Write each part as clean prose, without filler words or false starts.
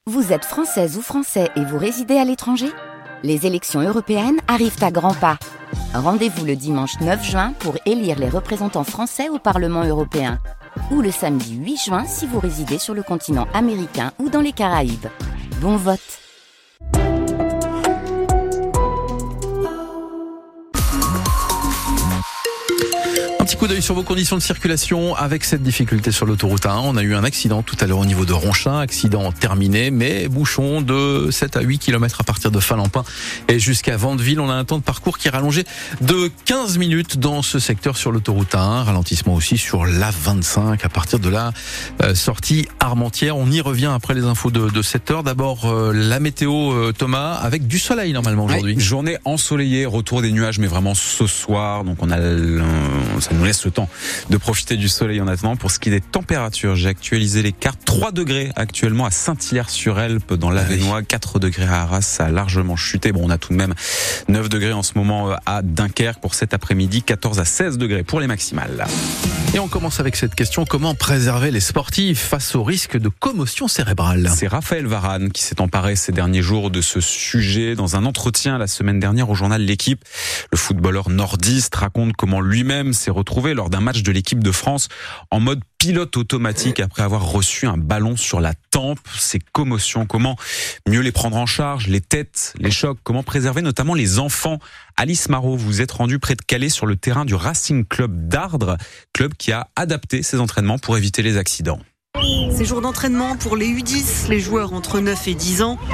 Vous êtes française ou français et vous résidez à l'étranger ? Les élections européennes arrivent à grands pas. Rendez-vous le dimanche 9 juin pour élire les représentants français au Parlement européen. Ou le samedi 8 juin si vous résidez sur le continent américain ou dans les Caraïbes. Bon vote! Un petit coup d'œil sur vos conditions de circulation avec cette difficulté sur l'autoroute A1. On a eu un accident tout à l'heure au niveau de Ronchin, accident terminé, mais bouchon de 7 à 8 km à partir de Falampin et jusqu'à Vandeville. On a un temps de parcours qui est rallongé de 15 minutes dans ce secteur sur l'autoroute A1. Ralentissement aussi sur l'A25 à partir de la sortie Armentières. On y revient après les infos de 7 heures. D'abord la météo, Thomas, avec du soleil normalement aujourd'hui. Oui, journée ensoleillée, retour des nuages, mais vraiment ce soir. Donc ça nous laisse le temps de profiter du soleil en attendant. Pour ce qui est des températures, j'ai actualisé les cartes. 3 degrés actuellement à Saint-Hilaire-sur-Elpe dans l'Avesnois, 4 degrés à Arras, ça a largement chuté. Bon, on a tout de même 9 degrés en ce moment à Dunkerque pour cet après-midi, 14 à 16 degrés pour les maximales. Et on commence avec cette question, comment préserver les sportifs face au risque de commotion cérébrale ? C'est Raphaël Varane qui s'est emparé ces derniers jours de ce sujet dans un entretien la semaine dernière au journal L'Équipe. Le footballeur nordiste raconte comment lui-même s'est retrouvé lors d'un match de l'équipe de France en mode pilote automatique après avoir reçu un ballon sur la tempe. Ces commotions, comment mieux les prendre en charge, les têtes, les chocs, comment préserver notamment les enfants. Alice Marot, vous êtes rendue près de Calais sur le terrain du Racing Club d'Ardres, club qui a adapté ses entraînements pour éviter les accidents. Ces jours d'entraînement pour les U10, les joueurs entre 9 et 10 ans.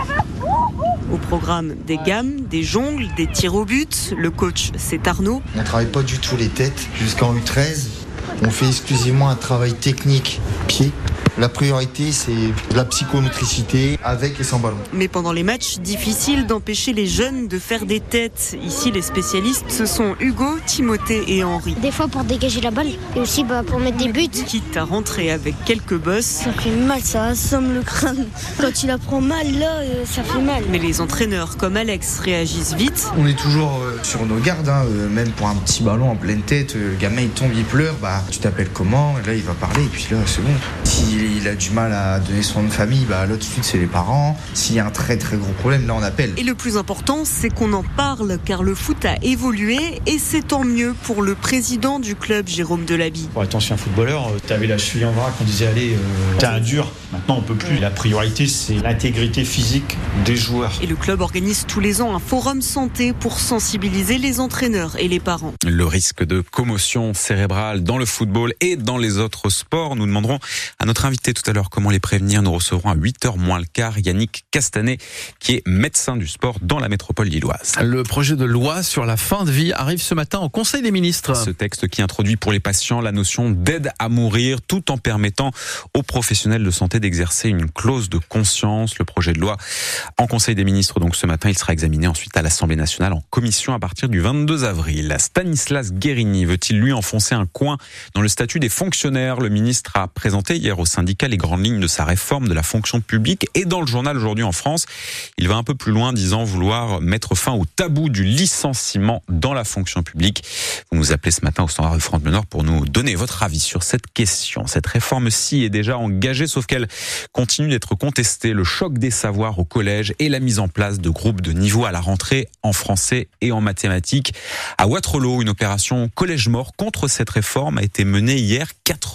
Au programme des gammes, des jongles, des tirs au but. Le coach, c'est Arnaud. On ne travaille pas du tout les têtes jusqu'en U13. On fait exclusivement un travail technique pied. La priorité, c'est de la psychomotricité avec et sans ballon. Mais pendant les matchs, difficile d'empêcher les jeunes de faire des têtes. Ici, les spécialistes, ce sont Hugo, Timothée et Henri. Des fois pour dégager la balle et aussi pour mettre des buts. Quitte à rentrer avec quelques bosses. Ça fait mal, ça assomme le crâne. Quand il apprend mal, là, ça fait mal. Mais les entraîneurs comme Alex réagissent vite. On est toujours sur nos gardes, même pour un petit ballon en pleine tête, le gamin il tombe, il pleure, tu t'appelles comment ? Et là il va parler et puis là c'est bon. S'il a du mal à donner son nom de famille, là tout de suite c'est les parents. S'il y a un très très gros problème, là on appelle. Et le plus important, c'est qu'on en parle, car le foot a évolué et c'est tant mieux pour le président du club, Jérôme Delaby. Pour être ancien footballeur, t'avais la cheville en vrac, on disait allez, t'es un dur. Maintenant on peut plus. La priorité c'est l'intégrité physique des joueurs. Et le club organise tous les ans un forum santé pour sensibiliser les entraîneurs et les parents. Le risque de commotion cérébrale dans le football et dans les autres sports. Nous demanderons à notre invité tout à l'heure comment les prévenir. Nous recevrons à 8h moins le quart Yannick Castanet, qui est médecin du sport dans la métropole lilloise. Le projet de loi sur la fin de vie arrive ce matin au Conseil des ministres. Ce texte qui introduit pour les patients la notion d'aide à mourir, tout en permettant aux professionnels de santé d'exercer une clause de conscience. Le projet de loi en Conseil des ministres, donc ce matin, il sera examiné ensuite à l'Assemblée nationale en commission à partir du 22 avril. Stanislas Guérini veut-il lui enfoncer un coin dans le statut des fonctionnaires ? Le ministre a présenté hier au syndicat les grandes lignes de sa réforme de la fonction publique et dans le journal Aujourd'hui en France, il va un peu plus loin disant vouloir mettre fin au tabou du licenciement dans la fonction publique. Vous nous appelez ce matin au standard de France Bleu Nord pour nous donner votre avis sur cette question. Cette réforme-ci est déjà engagée, sauf qu'elle continue d'être contestée. Le choc des savoirs au collège et la mise en place de groupes de niveau à la rentrée en français et en mathématiques. À Wattrelos, une opération collège mort contre cette réforme a été menée hier.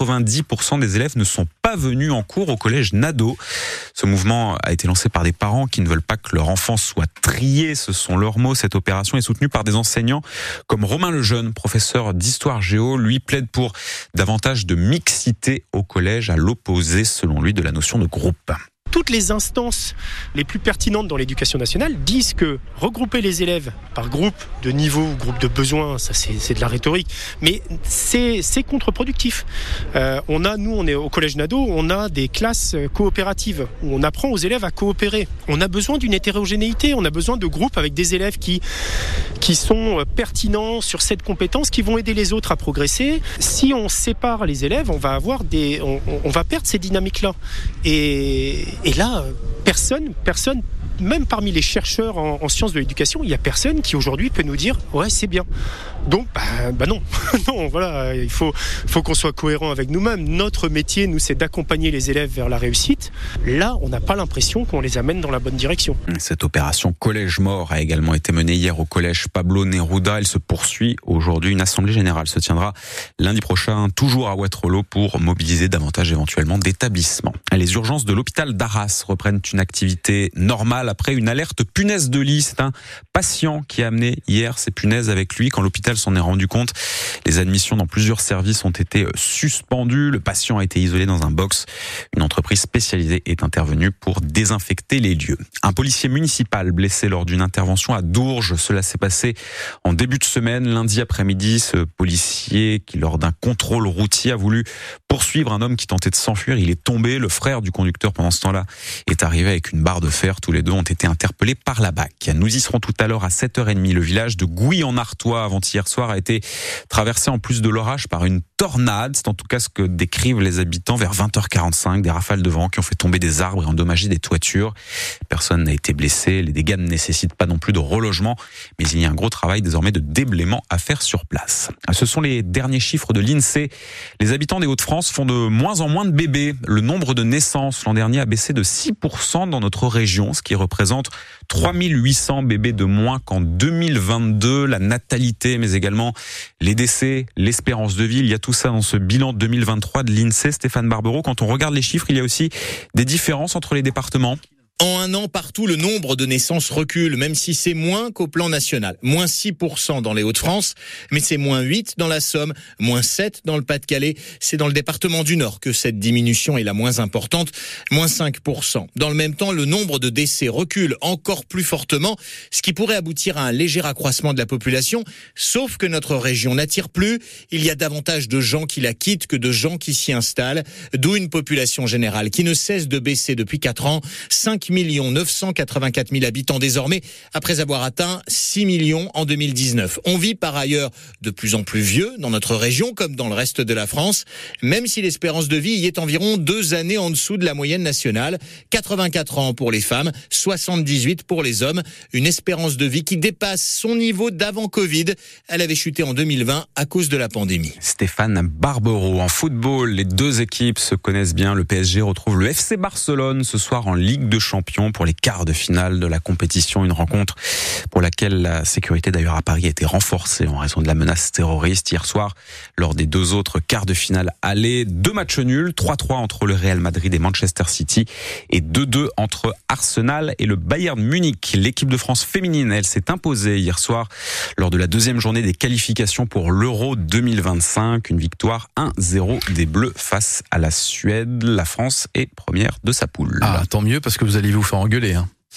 90% des élèves ne sont pas venus en cours au collège Nadeau. Ce mouvement a été lancé par des parents qui ne veulent pas que leur enfant soit trié. Ce sont leurs mots. Cette opération est soutenue par des enseignants comme Romain Lejeune, professeur d'histoire géo. Lui plaide pour davantage de mixité au collège, à l'opposé, selon lui, de la notion de groupe. Toutes les instances les plus pertinentes dans l'éducation nationale disent que regrouper les élèves par groupe de niveau, groupe de besoins, ça c'est de la rhétorique, mais c'est contre-productif. On est au collège Nadeau, on a des classes coopératives où on apprend aux élèves à coopérer. On a besoin d'une hétérogénéité, on a besoin de groupes avec des élèves qui sont pertinents sur cette compétence, qui vont aider les autres à progresser. Si on sépare les élèves, on va on va perdre ces dynamiques-là. Et là, personne même parmi les chercheurs en sciences de l'éducation, il n'y a personne qui aujourd'hui peut nous dire ouais c'est bien. Donc non, non, voilà, il faut qu'on soit cohérent avec nous-mêmes. Notre métier, nous, c'est d'accompagner les élèves vers la réussite. Là, on n'a pas l'impression qu'on les amène dans la bonne direction. Cette opération Collège Mort a également été menée hier au collège Pablo Neruda. Elle se poursuit aujourd'hui. Une assemblée générale se tiendra lundi prochain, toujours à Wattrelos, pour mobiliser davantage éventuellement d'établissements. Les urgences de l'hôpital d'Arras reprennent une activité normale après une alerte punaise de lit. C'est un patient qui a amené hier ces punaises avec lui. Quand l'hôpital s'en est rendu compte, les admissions dans plusieurs services ont été suspendues. Le patient a été isolé dans un box. Une entreprise spécialisée est intervenue pour désinfecter les lieux. Un policier municipal blessé lors d'une intervention à Dourges. Cela s'est passé en début de semaine, lundi après-midi. Ce policier qui, lors d'un contrôle routier, a voulu poursuivre un homme qui tentait de s'enfuir. Il est tombé. Le frère du conducteur, pendant ce temps-là, est arrivé avec une barre de fer. Tous les deux ont été interpellés par la BAC. Nous y serons tout à l'heure à 7h30. Le village de Gouy-en-Artois, avant-hier soir, a été traversé en plus de l'orage par une tornade. C'est en tout cas ce que décrivent les habitants vers 20h45. Des rafales de vent qui ont fait tomber des arbres et endommagé des toitures. Personne n'a été blessé. Les dégâts ne nécessitent pas non plus de relogement. Mais il y a un gros travail désormais de déblaiement à faire sur place. Ce sont les derniers chiffres de l'INSEE. Les habitants des Hauts-de-France font de moins en moins de bébés. Le nombre de naissances l'an dernier a baissé de 6% dans notre région, ce qui représente 3800 bébés de moins qu'en 2022. La natalité, mais également les décès, l'espérance de vie, il y a tout ça dans ce bilan 2023 de l'INSEE. Stéphane Barbero, quand on regarde les chiffres, il y a aussi des différences entre les départements. En un an, partout, le nombre de naissances recule, même si c'est moins qu'au plan national. Moins 6% dans les Hauts-de-France, mais c'est moins 8 dans la Somme, moins 7 dans le Pas-de-Calais. C'est dans le département du Nord que cette diminution est la moins importante, moins 5%. Dans le même temps, le nombre de décès recule encore plus fortement, ce qui pourrait aboutir à un léger accroissement de la population, sauf que notre région n'attire plus. Il y a davantage de gens qui la quittent que de gens qui s'y installent, d'où une population générale qui ne cesse de baisser depuis 4 ans, 5 984 000 habitants désormais, après avoir atteint 6 millions en 2019. On vit par ailleurs de plus en plus vieux dans notre région, comme dans le reste de la France, même si l'espérance de vie y est environ 2 années en dessous de la moyenne nationale. 84 ans pour les femmes, 78 pour les hommes. Une espérance de vie qui dépasse son niveau d'avant Covid. Elle avait chuté en 2020 à cause de la pandémie. Stéphane Barbero. En football, les deux équipes se connaissent bien. Le PSG retrouve le FC Barcelone ce soir en Ligue de Champions pour les quarts de finale de la compétition. Une rencontre pour laquelle la sécurité d'ailleurs à Paris a été renforcée en raison de la menace terroriste. Hier soir, lors des 2 autres quarts de finale aller, 2 matchs nuls, 3-3 entre le Real Madrid et Manchester City et 2-2 entre Arsenal et le Bayern Munich. L'équipe de France féminine, elle s'est imposée hier soir lors de la 2e journée des qualifications pour l'Euro 2025. Une victoire 1-0 des Bleus face à la Suède. La France est première de sa poule. Ah, tant mieux parce que vous allez vous faire engueuler.